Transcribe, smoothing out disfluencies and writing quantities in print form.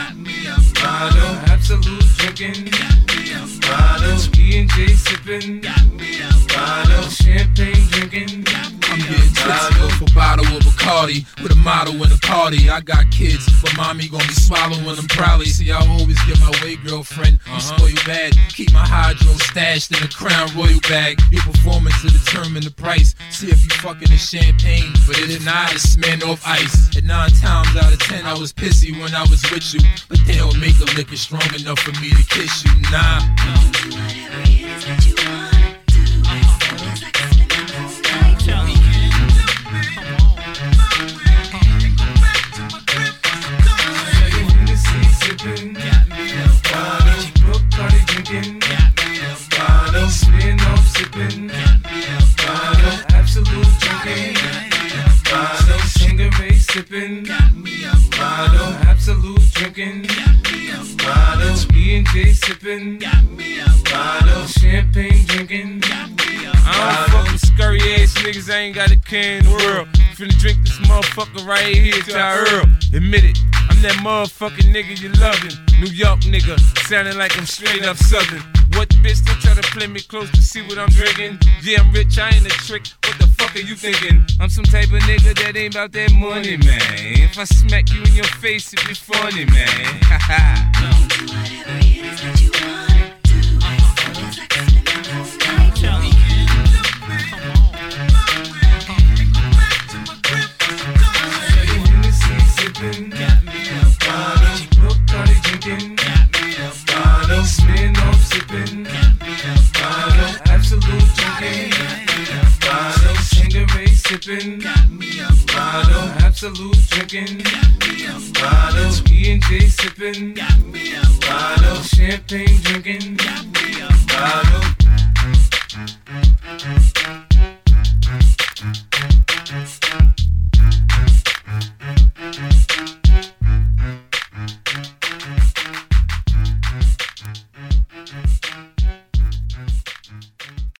bottle, absolute drinking, bottle, E&J sipping, bottle, champagne drinking. I'm getting tipsy off a bottle of Bacardi with a model in a party. I got kids, but mommy gon' be swallowing them probably. See, I always get my way, girlfriend. I'm spoiled bad. Keep my hydro stashed in a Crown Royal bag. Your performance to determine the price. See if you fucking the champagne, but if not, it's Smirnoff Ice. And 9 times out of 10, I was pissy when I was with you, but they don't make the liquor strong enough for me to kiss you. Nah. Do whatever it is that you wanna do. Feels like I spend the whole night drunk. Sipping, bottle, Bacardi drinking, bottle, Smirnoff sipping, bottle, absolute drinking, bottle, Tanqueray sipping, bottle, absolute drinking, bottle, E&J sipping, bottle, champagne drinking. I don't fuck with scurry ass niggas, I ain't got a care in the world. Finna drink this motherfucker right here till I Earl. Admit it, I'm that motherfucking nigga you loving. New York nigga, sounding like I'm straight up southern. What bitch don't try to play me close to see what I'm drinking? Yeah, I'm rich, I ain't a trick. What the fuck are you thinking? I'm some type of nigga that ain't about that money, man. If I smack you in your face, it be funny, man. Haha. Do whatever it is that you wanna do. Feels like I spend the whole night drunk. Sipping, bottle, Bacardi drinking, bottle, Smirnoff sipping, bottle, absolute drinking, bottle, Tanqueray sipping, bottle, absolute drinking, bottle, E&J sipping, bottle, champagne drinking, bottle.